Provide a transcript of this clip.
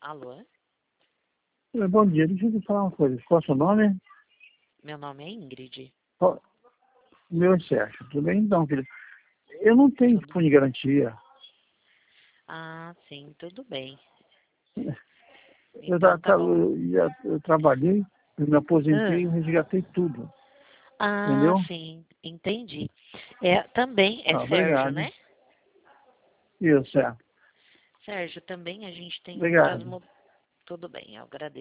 Alô? Bom dia, deixa eu te falar uma coisa. Qual é o seu nome? Meu nome é Ingrid. Meu é Sérgio, tudo bem? Então, filho, eu não tenho Tudo? fundo de garantia. Ah, sim, tudo bem. Eu, Então tá bom. eu trabalhei, eu me aposentei e Ah, resgatei tudo, ah, entendeu? sim, entendi. Também é Ah, Sérgio, obrigado. né? Isso, é. Sérgio, também a gente tem outras... Obrigado. Tudo bem, eu agradeço.